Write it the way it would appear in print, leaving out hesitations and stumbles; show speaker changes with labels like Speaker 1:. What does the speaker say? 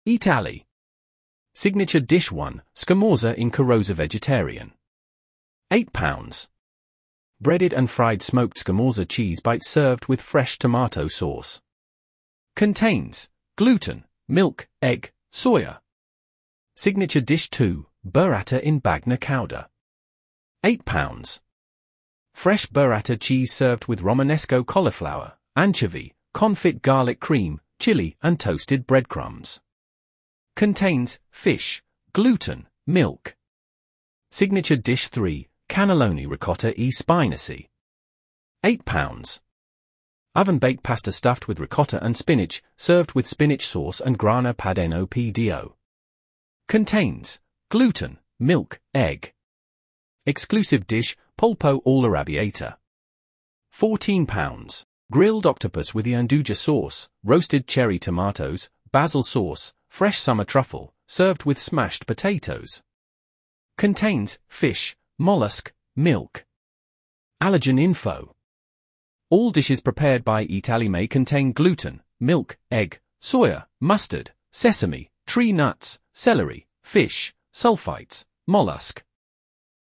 Speaker 1: Italy. Signature Dish 1, Scamorza in Carosa Vegetarian. £8. Breaded and fried smoked Scamorza cheese bites served with fresh tomato sauce. Contains gluten, milk, egg, soya. Signature Dish 2, Burrata in Bagna Cauda. £8. Fresh burrata cheese served with Romanesco cauliflower, anchovy, confit garlic cream, chili and toasted breadcrumbs. Contains fish, gluten, milk. Signature Dish 3, Cannelloni ricotta e spinaci. £8. Oven-baked pasta stuffed with ricotta and spinach, served with spinach sauce and grana padano PDO. Contains gluten, milk, egg. Exclusive dish, Polpo all'arrabbiata. £14. Grilled octopus with Ianduja sauce, roasted cherry tomatoes, basil sauce, fresh summer truffle, served with smashed potatoes. Contains fish, mollusk, milk. Allergen info. All dishes prepared by Italy may contain gluten, milk, egg, soya, mustard, sesame, tree nuts, celery, fish, sulfites, mollusk,